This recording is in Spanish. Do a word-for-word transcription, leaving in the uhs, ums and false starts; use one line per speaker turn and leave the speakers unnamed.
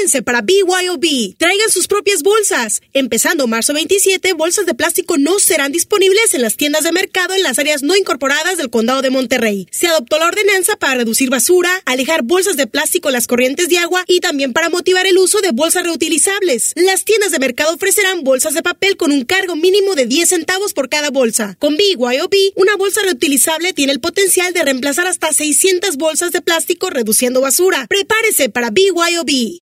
Prepárense para B Y O B. Traigan sus propias bolsas. Empezando marzo veintisiete, bolsas de plástico no serán disponibles en las tiendas de mercado en las áreas no incorporadas del condado de Monterrey. Se adoptó la ordenanza para reducir basura, alejar bolsas de plástico en las corrientes de agua y también para motivar el uso de bolsas reutilizables. Las tiendas de mercado ofrecerán bolsas de papel con un cargo mínimo de diez centavos por cada bolsa. Con B Y O B, una bolsa reutilizable tiene el potencial de reemplazar hasta seiscientas bolsas de plástico, reduciendo basura. Prepárese para B Y O B.